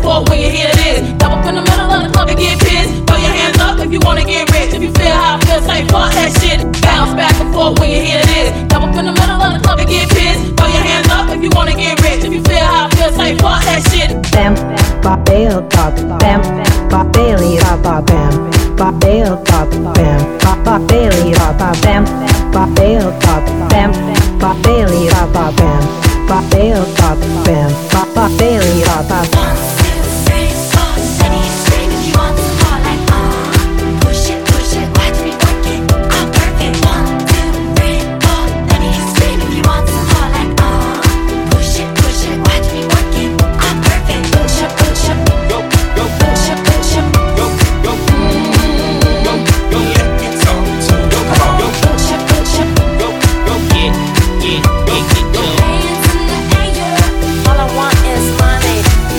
forth when you hear this. Step up in the middle of the club and get pissed. Throw your hands up if you wanna get rich. If you feel how I feel, say fuck that shit. Bounce back and forth when you hear this. Step up in the middle of the club and get pissed. Throw your hands up if you wanna get rich. If you feel how I feel, say fuck that shit. Bam, ba bail pop, bam, ba bailey pop, bam, ba bail pop, bam, ba bailey pop, bam, ba bail pop, bam, ba bailey pop, bam, ba bail pop, bam, ba bailey pop. 1, 2, 3, 4, steady scream if you want some more like push it, watch me work it, I'm perfect. 1, 2, 3, 4, let me scream if you want some more like push it, watch me work it, I'm perfect. Push up, push up, Go, go, push up, push up, go, go, go, go, let me talk to you. Come on, go, push up, push up, go, go, hands in the air. All I want is money.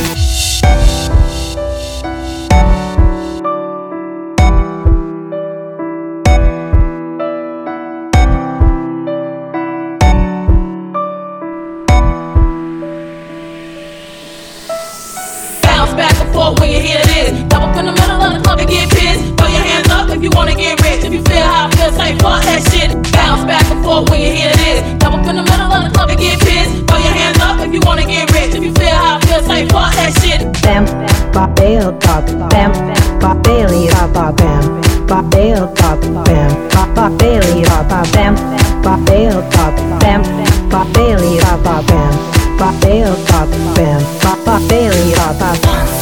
Bounce back and forth when you hear this. Step up in the middle of the club and get pissed. Throw your hands up if you wanna get rich. If you feel how I feel, say fuck that shit. Bounce back and forth when you hear this. Step up in the middle of the club and get pissed. Throw your hands up if you wanna get rich. If you feel how I feel, say fuck that shit. Bam, ba bail pop, bam, ba bailey pop, bam, ba bail pop, bam, ba bailey pop, bam, ba bail pop, bam, ba bailey pop, bam, ba bail pop, bam, ba bailey pop. 1,